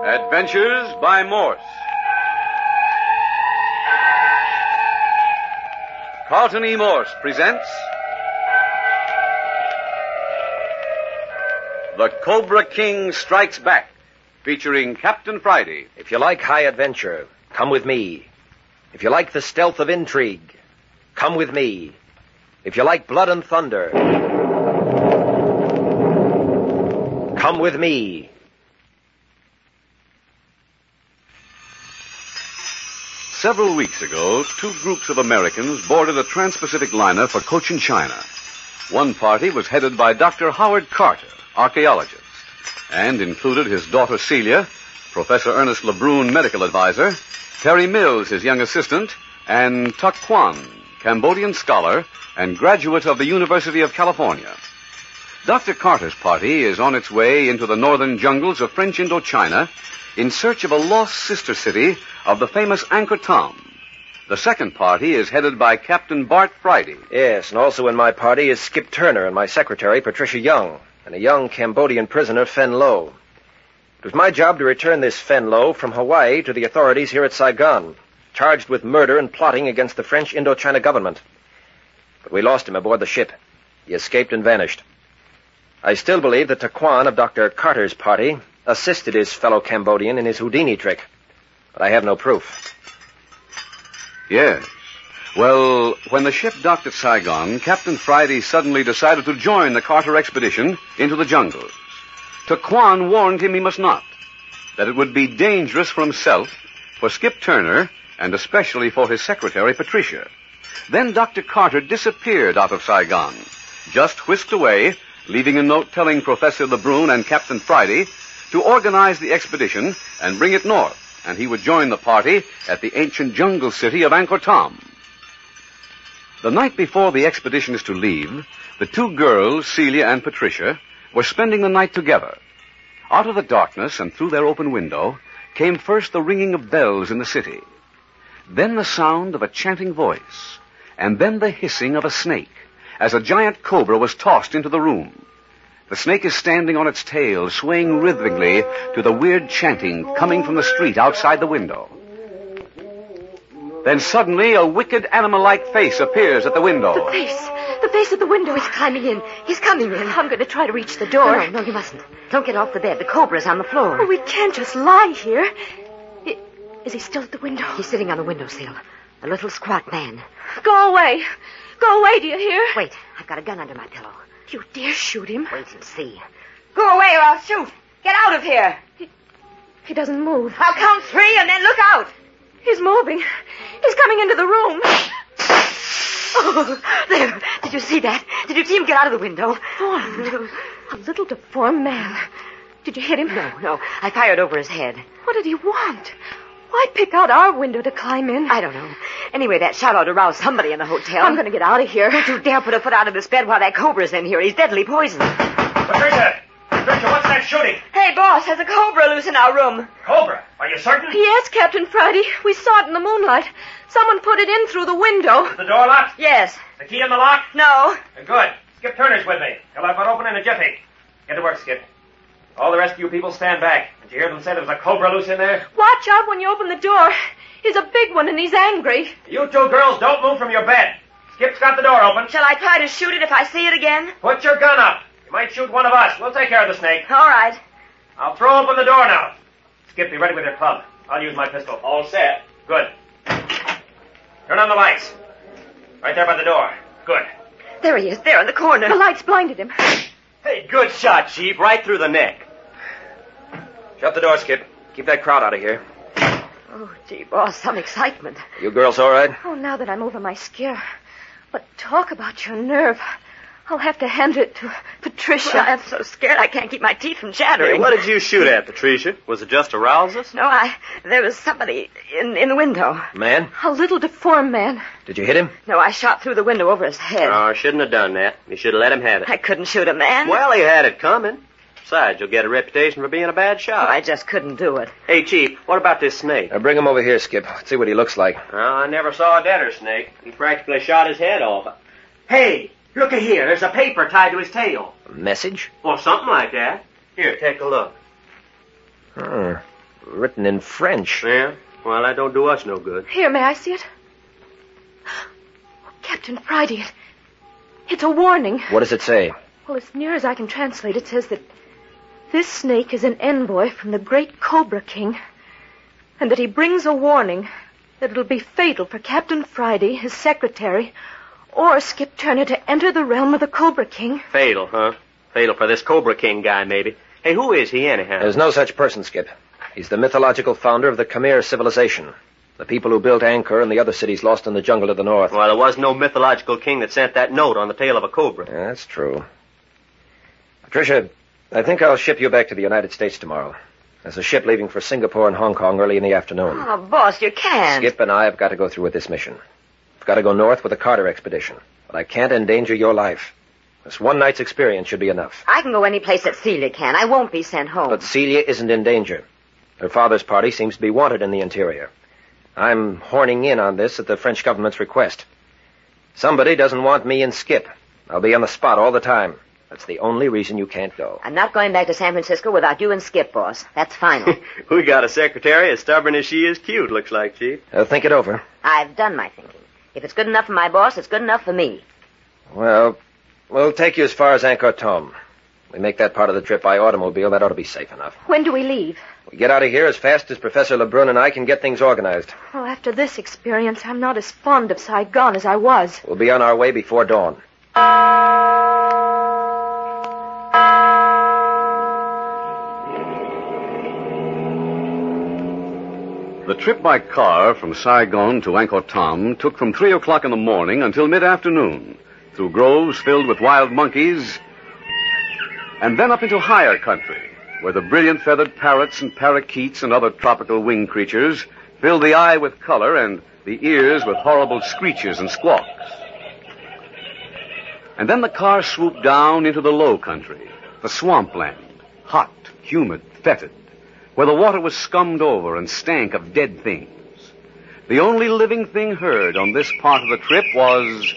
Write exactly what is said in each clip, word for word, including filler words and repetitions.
Adventures by Morse. Carlton E. Morse presents The Cobra King Strikes Back, featuring Captain Friday. If you like high adventure, come with me. If you like the stealth of intrigue, come with me. If you like blood and thunder, come with me. Several weeks ago, two groups of Americans boarded a trans-Pacific liner for Cochin, China. One party was headed by Doctor Howard Carter, archaeologist, and included his daughter Celia, Professor Ernest LeBrun, medical advisor, Terry Mills, his young assistant, and Tuck Kwan, Cambodian scholar and graduate of the University of California. Doctor Carter's party is on its way into the northern jungles of French Indochina in search of a lost sister city of the famous Angkor Thom. The second party is headed by Captain Bart Friday. Yes, and also in my party is Skip Turner and my secretary, Patricia Young, and a young Cambodian prisoner, Fen Lo. It was my job to return this Fen Lo from Hawaii to the authorities here at Saigon, charged with murder and plotting against the French Indochina government. But we lost him aboard the ship. He escaped and vanished. I still believe that Taquan of Doctor Carter's party assisted his fellow Cambodian in his Houdini trick, but I have no proof. Yes. Well, when the ship docked at Saigon, Captain Friday suddenly decided to join the Carter expedition into the jungles. Taquan warned him he must not, that it would be dangerous for himself, for Skip Turner, and especially for his secretary, Patricia. Then Doctor Carter disappeared out of Saigon, just whisked away, leaving a note telling Professor LeBrun and Captain Friday to organize the expedition and bring it north, and he would join the party at the ancient jungle city of Angkor Thom. The night before the expedition is to leave, the two girls, Celia and Patricia, were spending the night together. Out of the darkness and through their open window came first the ringing of bells in the city, then the sound of a chanting voice, and then the hissing of a snake as a giant cobra was tossed into the room. The snake is standing on its tail, swaying rhythmically to the weird chanting coming from the street outside the window. Then suddenly a wicked animal-like face appears at the window. The face. The face at the window. He's climbing in. He's coming in. I'm going to try to reach the door. No, no, no, you mustn't. Don't get off the bed. The cobra's on the floor. Oh, we can't just lie here. Is he still at the window? He's sitting on the windowsill. A little squat man. Go away. Go away, do you hear? Wait. I've got a gun under my pillow. You dare shoot him? Wait and see. Go away or I'll shoot. Get out of here. He, he doesn't move. I'll count three and then look out. He's moving. He's coming into the room. Oh, there. Did you see that? Did you see him get out of the window? Deformed. A little deformed man. Did you hit him? No, no. I fired over his head. What did he want? Why pick out our window to climb in? I don't know. Anyway, that shot ought to rouse somebody in the hotel. I'm going to get out of here. Don't you dare put a foot out of this bed while that cobra's in here. He's deadly poisoned. Patricia! Patricia, what's that shooting? Hey, boss, there's a cobra loose in our room. Cobra? Are you certain? Yes, Captain Friday. We saw it in the moonlight. Someone put it in through the window. Is the door locked? Yes. The key in the lock? No. Good. Skip Turner's with me. He'll have it open in a jiffy. Get to work, Skip. All the rest of you people stand back. Did you hear them say there was a cobra loose in there? Watch out when you open the door. He's a big one and he's angry. You two girls don't move from your bed. Skip's got the door open. Shall I try to shoot it if I see it again? Put your gun up. You might shoot one of us. We'll take care of the snake. All right. I'll throw open the door now. Skip, be ready with your club. I'll use my pistol. All set. Good. Turn on the lights. Right there by the door. Good. There he is, there in the corner. The lights blinded him. Hey, good shot, Chief. Right through the neck. Shut the door, Skip. Keep that crowd out of here. Oh, gee, boss, some excitement. You girls all right? Oh, now that I'm over my scare. But talk about your nerve. I'll have to hand it to Patricia. Well, I'm so scared I can't keep my teeth from chattering. Hey, what did you shoot at, Patricia? Was it just to rouse us? No, I... There was somebody in, in the window. Man? A little deformed man. Did you hit him? No, I shot through the window over his head. Oh, shouldn't have done that. You should have let him have it. I couldn't shoot a man. Well, he had it coming. Besides, you'll get a reputation for being a bad Oh, shot. I just couldn't do it. Hey, Chief, what about this snake? Now bring him over here, Skip. Let's see what he looks like. Oh, I never saw a deader snake. He practically shot his head off. Hey, look at here. There's a paper tied to his tail. A message? Or something like that. Here, take a look. Hmm. written in French. Yeah? Well, that don't do us no good. Here, may I see it? Oh, Captain Friday, it, it's a warning. What does it say? Well, as near as I can translate, it says that this snake is an envoy from the great Cobra King, and that he brings a warning that it'll be fatal for Captain Friday, his secretary, or Skip Turner to enter the realm of the Cobra King. Fatal, huh? Fatal for this Cobra King guy, maybe. Hey, who is he, anyhow? There's no such person, Skip. He's the mythological founder of the Khmer civilization. The people who built Angkor and the other cities lost in the jungle to the north. Well, there was no mythological king that sent that note on the tail of a cobra. Yeah, that's true. Patricia, I think I'll ship you back to the United States tomorrow. There's a ship leaving for Singapore and Hong Kong early in the afternoon. Oh, boss, you can't. Skip and I have got to go through with this mission. I've got to go north with the Carter expedition. But I can't endanger your life. This one night's experience should be enough. I can go any place that Celia can. I won't be sent home. But Celia isn't in danger. Her father's party seems to be wanted in the interior. I'm horning in on this at the French government's request. Somebody doesn't want me and Skip. I'll be on the spot all the time. That's the only reason you can't go. I'm not going back to San Francisco without you and Skip, boss. That's final. We got a secretary as stubborn as she is cute, looks like, Chief. Uh, think it over. I've done my thinking. If it's good enough for my boss, it's good enough for me. Well, we'll take you as far as Angkor Thom. We make that part of the trip by automobile. That ought to be safe enough. When do we leave? We get out of here as fast as Professor Lebrun and I can get things organized. Well, after this experience, I'm not as fond of Saigon as I was. We'll be on our way before dawn. The trip by car from Saigon to Angkor Thom took from three o'clock in the morning until mid-afternoon, through groves filled with wild monkeys, and then up into higher country, where the brilliant feathered parrots and parakeets and other tropical winged creatures filled the eye with color and the ears with horrible screeches and squawks. And then the car swooped down into the low country, the swampland, hot, humid, fetid, where the water was scummed over and stank of dead things. The only living thing heard on this part of the trip was,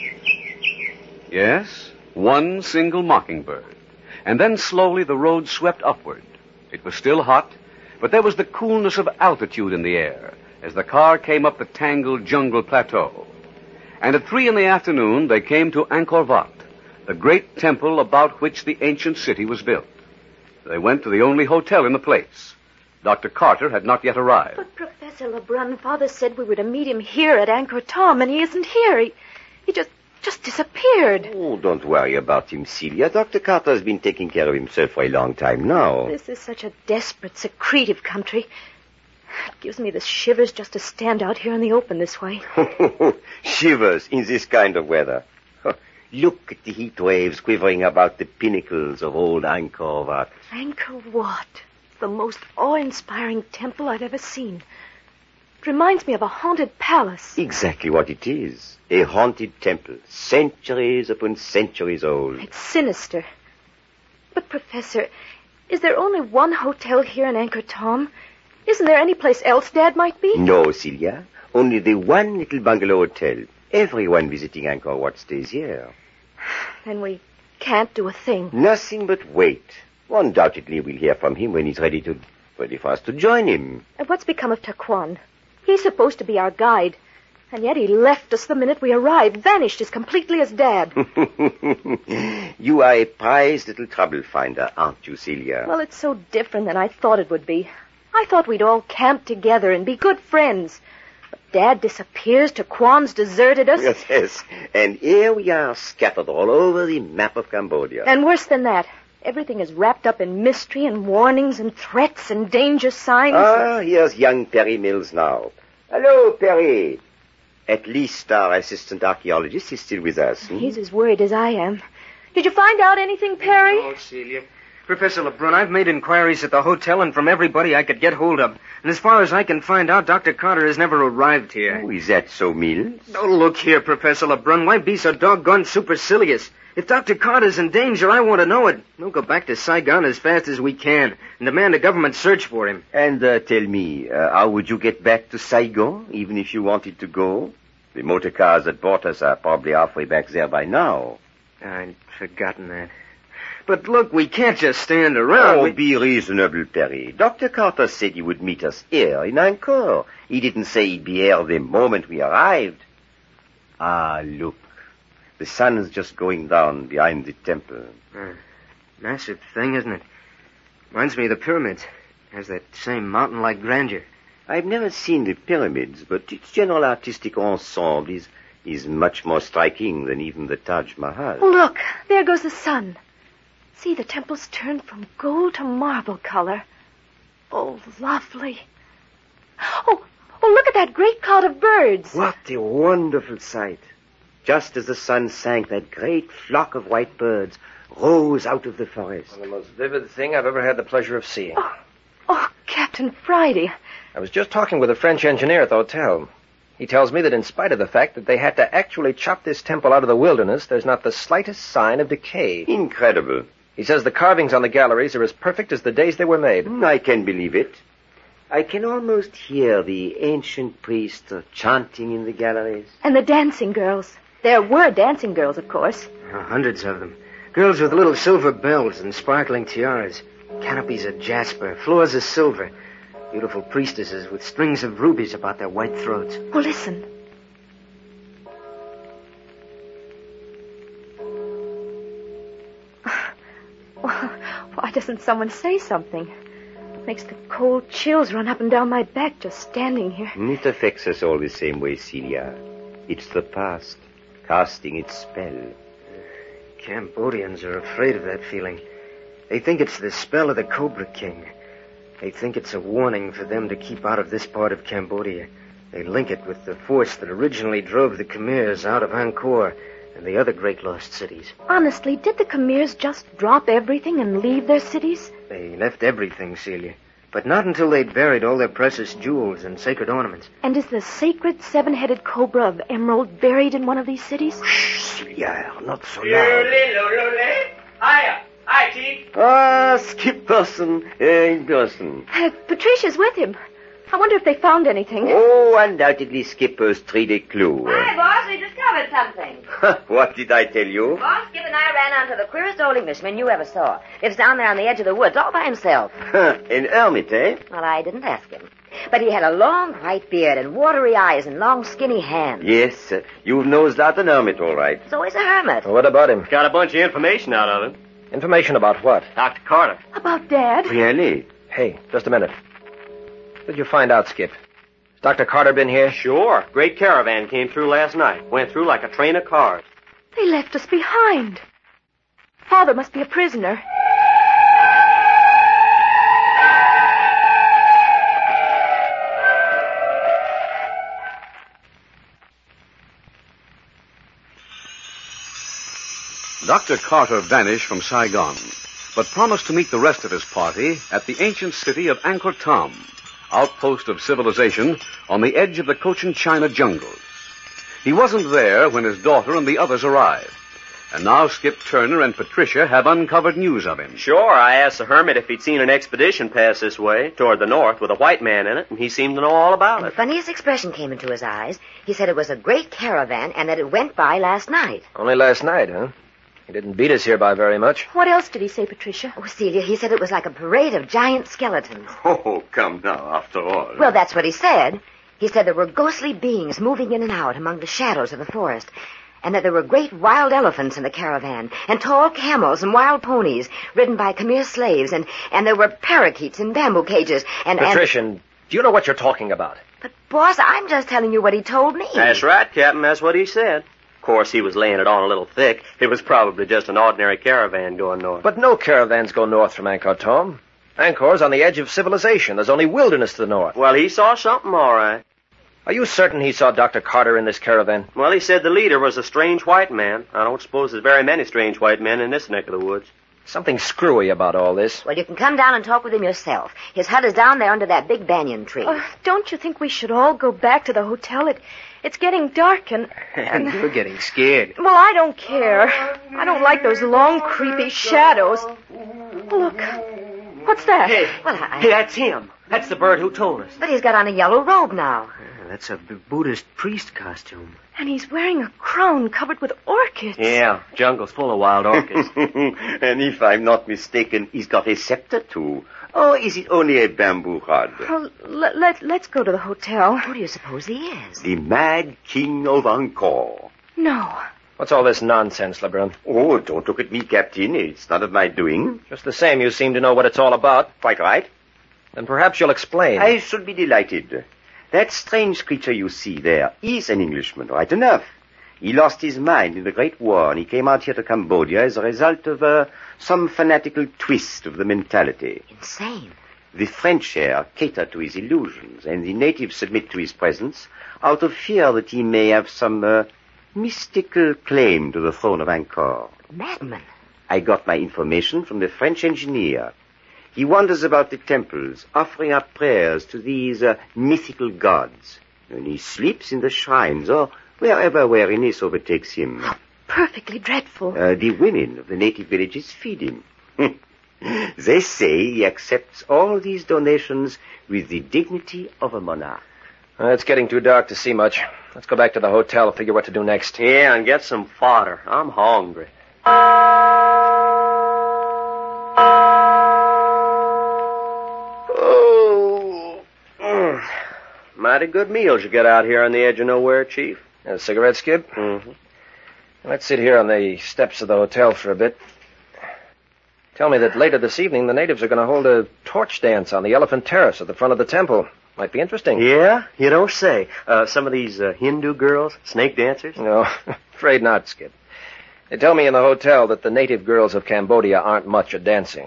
yes, one single mockingbird. And then slowly the road swept upward. It was still hot, but there was the coolness of altitude in the air as the car came up the tangled jungle plateau. And at three in the afternoon, they came to Angkor Wat, the great temple about which the ancient city was built. They went to the only hotel in the place. Doctor Carter had not yet arrived. But Professor Lebrun, Father said we were to meet him here at Angkor Thom, and he isn't here. He, he just, just disappeared. Oh, don't worry about him, Celia. Doctor Carter has been taking care of himself for a long time now. This is such a desperate, secretive country. It gives me the shivers just to stand out here in the open this way. Shivers in this kind of weather. Look at the heat waves quivering about the pinnacles of old Angkor Wat. Angkor Wat. The most awe-inspiring temple I've ever seen. It reminds me of a haunted palace. Exactly what it is. A haunted temple, centuries upon centuries old. It's sinister. But, Professor, is there only one hotel here in Angkor Thom? Isn't there any place else Dad might be? No, Celia. Only the one little bungalow hotel. Everyone visiting Angkor Wat stays here. Then we can't do a thing. Nothing but wait. Undoubtedly, we'll hear from him when he's ready to, ready for us to join him. And what's become of Taquan? He's supposed to be our guide. And yet he left us the minute we arrived, vanished as completely as Dad. You are a prized little trouble finder, aren't you, Celia? Well, it's so different than I thought it would be. I thought we'd all camp together and be good friends. But Dad disappears, Taquan's deserted us. Yes, yes. And here we are, scattered all over the map of Cambodia. And worse than that, everything is wrapped up in mystery and warnings and threats and danger signs. Ah, here's young Perry Mills now. Hello, Perry. At least our assistant archaeologist is still with us. Hmm? He's as worried as I am. Did you find out anything, Perry? Oh, Celia. Professor Lebrun, I've made inquiries at the hotel and from everybody I could get hold of. And as far as I can find out, Doctor Carter has never arrived here. Oh, is that so, Mills? Oh, look here, Professor Lebrun. Why be so doggone supercilious? If Doctor Carter's in danger, I want to know it. We'll go back to Saigon as fast as we can and demand a government search for him. And uh, tell me, uh, how would you get back to Saigon, even if you wanted to go? The motor cars that brought us are probably halfway back there by now. I'd forgotten that. But look, we can't just stand around. Oh, we... be reasonable, Perry. Doctor Carter said he would meet us here in Angkor. He didn't say he'd be here the moment we arrived. Ah, look. The sun's just going down behind the temple. Uh, massive thing, isn't it? Reminds me of the pyramids. Has that same mountain-like grandeur. I've never seen the pyramids, but its general artistic ensemble is, is much more striking than even the Taj Mahal. Oh, look, there goes the sun. See, the temple's turned from gold to marble color. Oh, lovely. Oh, oh, look at that great cloud of birds. What a wonderful sight. Just as the sun sank, that great flock of white birds rose out of the forest. The most vivid thing I've ever had the pleasure of seeing. Oh, oh, Captain Friday. I was just talking with a French engineer at the hotel. He tells me that in spite of the fact that they had to actually chop this temple out of the wilderness, there's not the slightest sign of decay. Incredible. He says the carvings on the galleries are as perfect as the days they were made. I can believe it. I can almost hear the ancient priests chanting in the galleries. And the dancing girls. There were dancing girls, of course. Oh, hundreds of them. Girls with little silver bells and sparkling tiaras. Canopies of jasper, floors of silver. Beautiful priestesses with strings of rubies about their white throats. Well, listen. Why doesn't someone say something? It makes the cold chills run up and down my back just standing here. It affects us all the same way, Celia. It's the past, casting its spell. Cambodians are afraid of that feeling. They think it's the spell of the Cobra King. They think it's a warning for them to keep out of this part of Cambodia. They link it with the force that originally drove the Khmers out of Angkor and the other great lost cities. Honestly, did the Khmers just drop everything and leave their cities? They left everything, Celia. But not until they'd buried all their precious jewels and sacred ornaments. And is the sacred seven-headed cobra of emerald buried in one of these cities? Shh, Celia, not so loud. Hiya. Hi, Chief. Ah, Skip Person, uh, in person. Uh, Patricia's with him. I wonder if they found anything. Oh, undoubtedly Skipper's treed a clue. Hi, boss. We discovered something. What did I tell you? Boss, Skip and I ran onto the queerest old Englishman you ever saw. Lives down there on the edge of the woods all by himself. An hermit, eh? Well, I didn't ask him. But he had a long white beard and watery eyes and long skinny hands. Yes, uh, you've nosed out an hermit, all right. So he's a hermit. What about him? Got a bunch of information out of him. Information about what? Doctor Carter. About Dad? Really? Hey, just a minute. What did you find out, Skip? Has Doctor Carter been here? Sure. Great caravan came through last night. Went through like a train of cars. They left us behind. Father must be a prisoner. Doctor Carter vanished from Saigon, but promised to meet the rest of his party at the ancient city of Angkor Thom, outpost of civilization on the edge of the Cochin China jungles. He wasn't there when his daughter and the others arrived, and now Skip Turner and Patricia have uncovered news of him. Sure, I asked the hermit if he'd seen an expedition pass this way, toward the north, with a white man in it, and he seemed to know all about And the it. funniest expression came into his eyes. He said it was a great caravan and that it went by last night. Only last night, huh? He didn't beat us here by very much. What else did he say, Patricia? Oh, Celia, he said it was like a parade of giant skeletons. Oh, come now, after all. Well, that's what he said. He said there were ghostly beings moving in and out among the shadows of the forest, and that there were great wild elephants in the caravan, and tall camels and wild ponies ridden by Khmer slaves, and, and there were parakeets in bamboo cages, and... Patricia, and... do you know what you're talking about? But, boss, I'm just telling you what he told me. That's right, Captain. That's what he said. Of course, he was laying it on a little thick. It was probably just an ordinary caravan going north. But no caravans go north from Angkor Thom. Angkor's on the edge of civilization. There's only wilderness to the north. Well, he saw something, all right. Are you certain he saw Doctor Carter in this caravan? Well, he said the leader was a strange white man. I don't suppose there's very many strange white men in this neck of the woods. Something screwy about all this. Well, you can come down and talk with him yourself. His hut is down there under that big banyan tree. Uh, don't you think we should all go back to the hotel? It, it's getting dark and... And you're getting scared. Well, I don't care. I don't like those long, creepy shadows. Look. What's that? Hey, Well, I... hey, that's him. That's the bird who told us. But he's got on a yellow robe now. Yeah, that's a B- Buddhist priest costume. And he's wearing a crown covered with orchids. Yeah, jungle's full of wild orchids. And if I'm not mistaken, he's got a scepter, too. Or is it only a bamboo rod? Well, let, let, let's go to the hotel. Who do you suppose he is? The Mad King of Angkor. No. What's all this nonsense, Lebrun? Oh, don't look at me, Captain. It's none of my doing. Just the same, you seem to know what it's all about. Quite right. Then perhaps you'll explain. I should be delighted. That strange creature you see there is an Englishman, right enough. He lost his mind in the Great War, and he came out here to Cambodia as a result of uh, some fanatical twist of the mentality. Insane. The French here cater to his illusions, and the natives submit to his presence out of fear that he may have some uh, mystical claim to the throne of Angkor. Madman. I got my information from the French engineer. He wanders about the temples, offering up prayers to these uh, mythical gods. And he sleeps in the shrines, or wherever weariness overtakes him. Perfectly dreadful. Uh, the women of the native villages feed him. They say he accepts all these donations with the dignity of a monarch. Uh, it's getting too dark to see much. Let's go back to the hotel and figure what to do next. Yeah, and get some fodder. I'm hungry. Oh, mm. Mighty good meals you get out here on the edge of nowhere, Chief. A cigarette, Skip? Mm-hmm. Let's sit here on the steps of the hotel for a bit. Tell me that later this evening the natives are going to hold a torch dance on the Elephant Terrace at the front of the temple. Might be interesting. Yeah? You don't say. Uh, some of these uh, Hindu girls, snake dancers? No, afraid not, Skip. They tell me in the hotel that the native girls of Cambodia aren't much at dancing.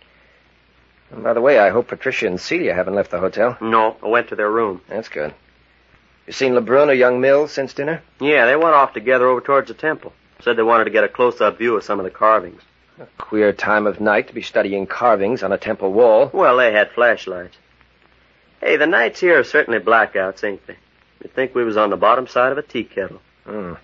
And by the way, I hope Patricia and Celia haven't left the hotel. No, I went to their room. That's good. You seen Lebrun or young Mills since dinner? Yeah, they went off together over towards the temple. Said they wanted to get a close-up view of some of the carvings. A queer time of night to be studying carvings on a temple wall. Well, they had flashlights. Hey, the nights here are certainly blackouts, ain't they? You'd think we was on the bottom side of a tea kettle. Hmm.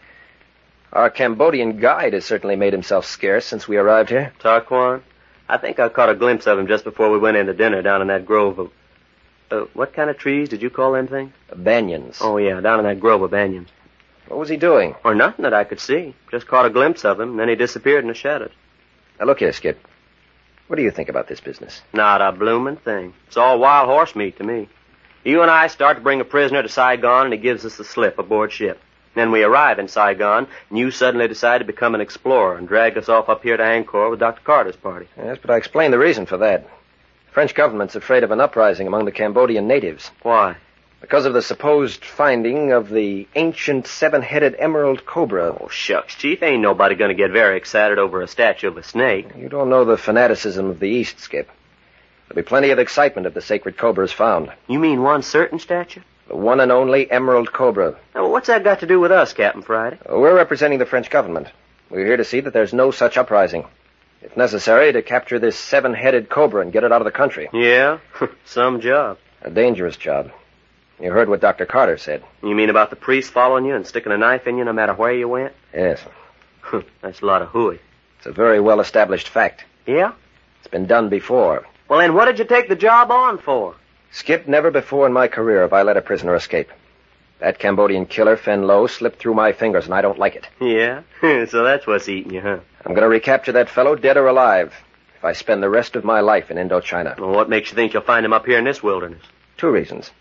Our Cambodian guide has certainly made himself scarce since we arrived here. Tarquan? I think I caught a glimpse of him just before we went into dinner down in that grove of... Uh, what kind of trees did you call them things? Banyans. Oh, yeah, down in that grove of banyans. What was he doing? Or nothing that I could see. Just caught a glimpse of him, and then he disappeared in the shadows. Now, look here, Skip. What do you think about this business? Not a bloomin' thing. It's all wild horse meat to me. You and I start to bring a prisoner to Saigon, and he gives us the slip aboard ship. Then we arrive in Saigon, and you suddenly decide to become an explorer and drag us off up here to Angkor with Doctor Carter's party. Yes, but I explained the reason for that. The French government's afraid of an uprising among the Cambodian natives. Why? Because of the supposed finding of the ancient seven-headed emerald cobra. Oh, shucks, Chief. Ain't nobody going to get very excited over a statue of a snake. You don't know the fanaticism of the East, Skip. There'll be plenty of excitement if the sacred cobra is found. You mean one certain statue? The one and only emerald cobra. Now, what's that got to do with us, Captain Friday? We're representing the French government. We're here to see that there's no such uprising. If necessary, to capture this seven-headed cobra and get it out of the country. Yeah? Some job. A dangerous job. You heard what Doctor Carter said. You mean about the priest following you and sticking a knife in you no matter where you went? Yes. That's a lot of hooey. It's a very well-established fact. Yeah? It's been done before. Well, then what did you take the job on for? Skip, never before in my career have I let a prisoner escape. That Cambodian killer, Fen Lo, slipped through my fingers, and I don't like it. Yeah? So that's what's eating you, huh? I'm going to recapture that fellow, dead or alive, if I spend the rest of my life in Indochina. Well, what makes you think you'll find him up here in this wilderness? Two reasons.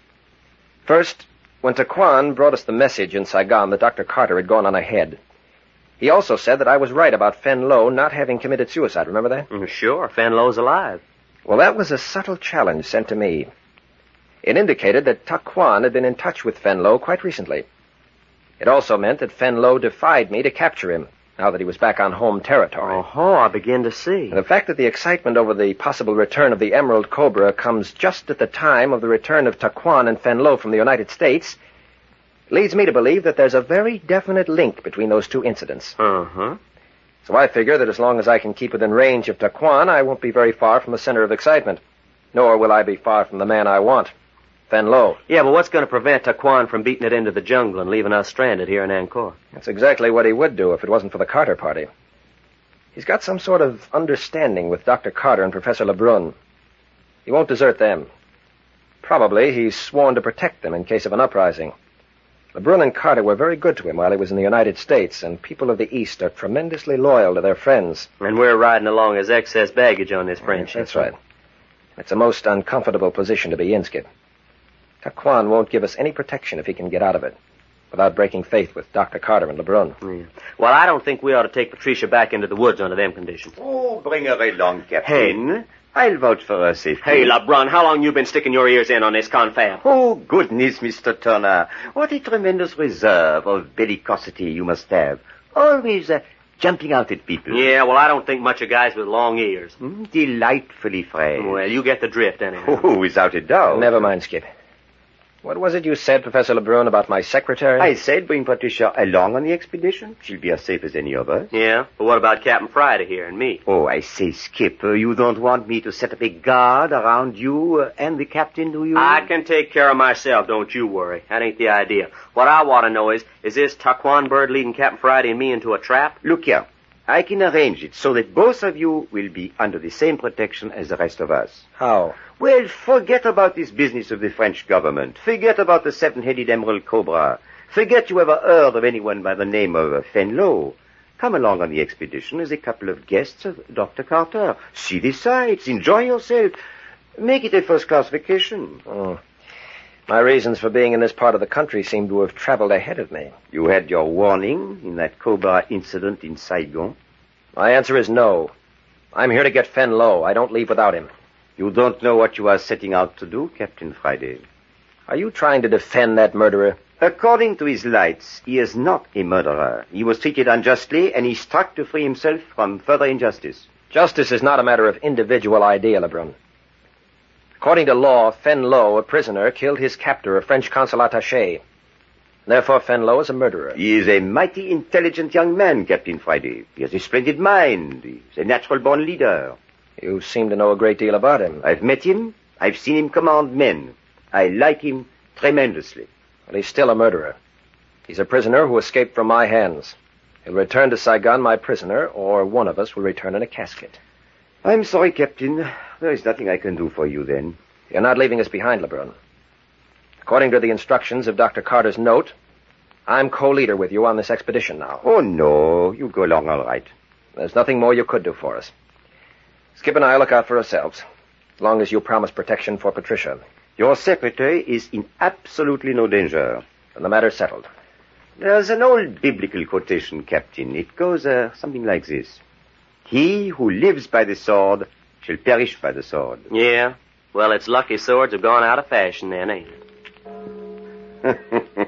First, when Taquan brought us the message in Saigon that Doctor Carter had gone on ahead, he also said that I was right about Fen Lo not having committed suicide. Remember that? Mm, sure. Fen Lo's alive. Well, that was a subtle challenge sent to me. It indicated that Taquan had been in touch with Fen Lo quite recently. It also meant that Fen Lo defied me to capture him, now that he was back on home territory. Oh, I begin to see. And the fact that the excitement over the possible return of the Emerald Cobra comes just at the time of the return of Taquan and Fen Lo from the United States leads me to believe that there's a very definite link between those two incidents. Uh-huh. So I figure that as long as I can keep within range of Taquan, I won't be very far from the center of excitement. Nor will I be far from the man I want, Fen Lo. Yeah, but what's going to prevent Taquan from beating it into the jungle and leaving us stranded here in Angkor? That's exactly what he would do if it wasn't for the Carter party. He's got some sort of understanding with Doctor Carter and Professor Lebrun. He won't desert them. Probably he's sworn to protect them in case of an uprising. Lebrun and Carter were very good to him while he was in the United States, and people of the East are tremendously loyal to their friends. And we're riding along as excess baggage on this friendship. That's right. It's a most uncomfortable position to be in, Skip. Taquan won't give us any protection if he can get out of it, without breaking faith with Doctor Carter and Lebrun. Yeah. Well, I don't think we ought to take Patricia back into the woods under them conditions. Oh, bring her along, Captain. Hey. I'll vouch for her safety. Hey, Lebrun, how long you been sticking your ears in on this confab? Oh, goodness, Mister Turner. What a tremendous reserve of bellicosity you must have. Always uh, jumping out at people. Yeah, well, I don't think much of guys with long ears. Mm, delightfully fresh. Well, you get the drift, anyhow. Oh, without a doubt. Never mind, Skip. What was it you said, Professor Lebrun, about my secretary? I said bring Patricia along on the expedition. She'll be as safe as any of us. Yeah? But what about Captain Friday here and me? Oh, I say, Skip, uh, you don't want me to set up a guard around you uh, and the captain, do you? I can take care of myself, don't you worry. That ain't the idea. What I want to know is, is this Taquan bird leading Captain Friday and me into a trap? Look here. I can arrange it so that both of you will be under the same protection as the rest of us. How? Well, forget about this business of the French government. Forget about the seven-headed emerald cobra. Forget you ever heard of anyone by the name of uh, Fenlo. Come along on the expedition as a couple of guests of Doctor Carter. See the sights. Enjoy yourself. Make it a first-class vacation. Oh. My reasons for being in this part of the country seem to have traveled ahead of me. You had your warning in that cobra incident in Saigon? My answer is no. I'm here to get Fenlo. I don't leave without him. You don't know what you are setting out to do, Captain Friday. Are you trying to defend that murderer? According to his lights, he is not a murderer. He was treated unjustly, and he struck to free himself from further injustice. Justice is not a matter of individual idea, Lebrun. According to law, Fenlo, a prisoner, killed his captor, a French consul attaché. Therefore, Fenlo is a murderer. He is a mighty intelligent young man, Captain Friday. He has a splendid mind. He's a natural-born leader. You seem to know a great deal about him. I've met him. I've seen him command men. I like him tremendously. Well, he's still a murderer. He's a prisoner who escaped from my hands. He'll return to Saigon my prisoner, or one of us will return in a casket. I'm sorry, Captain. There is nothing I can do for you, then. You're not leaving us behind, Lebrun. According to the instructions of Doctor Carter's note, I'm co-leader with you on this expedition now. Oh, no. You go along all right. There's nothing more you could do for us. Skip and I will look out for ourselves, as long as you promise protection for Patricia. Your secretary is in absolutely no danger. And the matter's settled. There's an old biblical quotation, Captain. It goes uh, something like this. He who lives by the sword shall perish by the sword. Yeah. Well, it's lucky swords have gone out of fashion then, ain't it?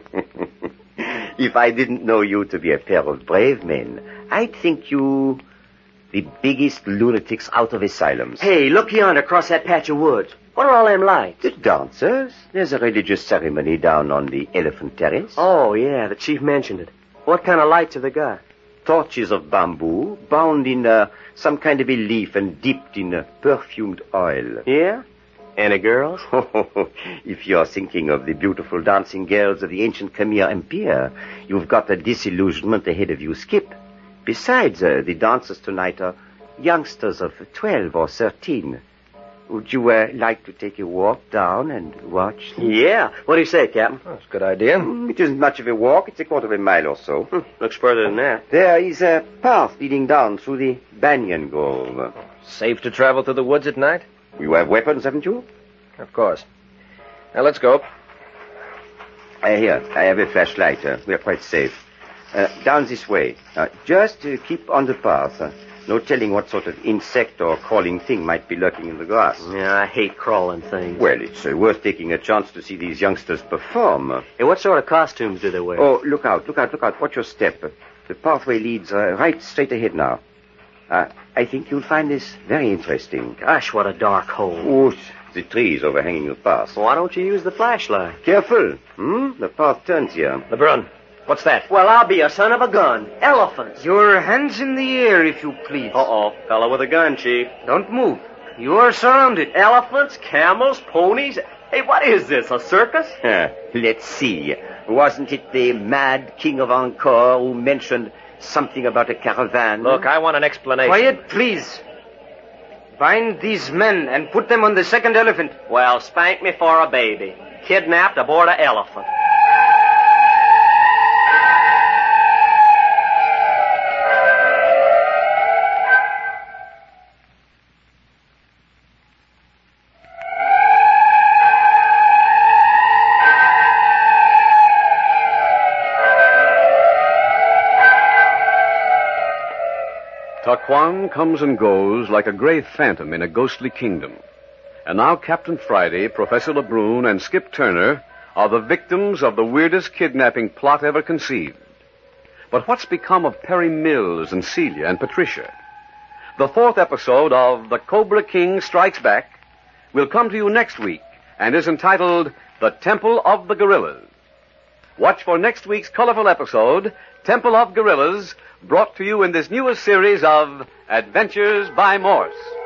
If I didn't know you to be a pair of brave men, I'd think you the biggest lunatics out of asylums. Hey, look yonder across that patch of woods. What are all them lights? The dancers. There's a religious ceremony down on the Elephant Terrace. Oh, yeah, the chief mentioned it. What kind of lights have they got? Torches of bamboo, bound in uh, some kind of a leaf and dipped in uh, perfumed oil. Yeah? Any girls? If you're thinking of the beautiful dancing girls of the ancient Khmer Empire, you've got a disillusionment ahead of you, Skip. Besides, uh, the dancers tonight are youngsters of twelve or thirteen. Would you uh, like to take a walk down and watch them? Yeah. What do you say, Captain? Oh, that's a good idea. Mm, it isn't much of a walk. It's a quarter of a mile or so. Hmm, looks further than that. There is a path leading down through the banyan grove. Safe to travel through the woods at night? You have weapons, haven't you? Of course. Now, let's go. Uh, here, I have a flashlight. Uh, we're quite safe. Uh, down this way. Uh, just uh, keep on the path. Uh, no telling what sort of insect or crawling thing might be lurking in the grass. Yeah, I hate crawling things. Well, it's uh, worth taking a chance to see these youngsters perform. Uh, hey, what sort of costumes do they wear? Oh, look out, look out, look out. Watch your step. Uh, the pathway leads uh, right straight ahead now. Uh, I think you'll find this very interesting. Gosh, what a dark hole. Oh, the trees overhanging the path. Why don't you use the flashlight? Careful. Hmm? The path turns here. Lebrun, what's that? Well, I'll be a son of a gun. Elephants. Your hands in the air, if you please. Uh-oh. Fellow with a gun, Chief. Don't move. You are surrounded. Elephants, camels, ponies. Hey, what is this, a circus? Uh, let's see. Wasn't it the mad king of Angkor who mentioned something about a caravan? Look, I want an explanation. Quiet, please. Bind these men and put them on the second elephant. Well, spank me for a baby. Kidnapped aboard an elephant. Taquan comes and goes like a gray phantom in a ghostly kingdom. And now Captain Friday, Professor Lebrun, and Skip Turner are the victims of the weirdest kidnapping plot ever conceived. But what's become of Perry Mills and Celia and Patricia? The fourth episode of The Cobra King Strikes Back will come to you next week and is entitled The Temple of the Gorillas. Watch for next week's colorful episode, Temple of Gorillas, brought to you in this newest series of Adventures by Morse.